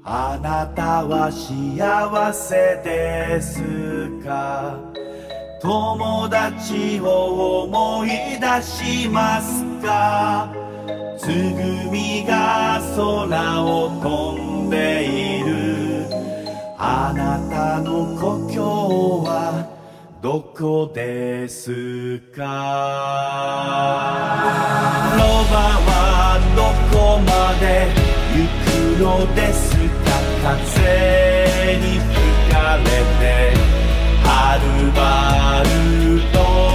あなたは幸せですか？友達を思い出しますか？つぐみが空を飛んでいる。あなたの故郷はどこですか？ロバはどこまで行くのですか？風に吹かれてはるばると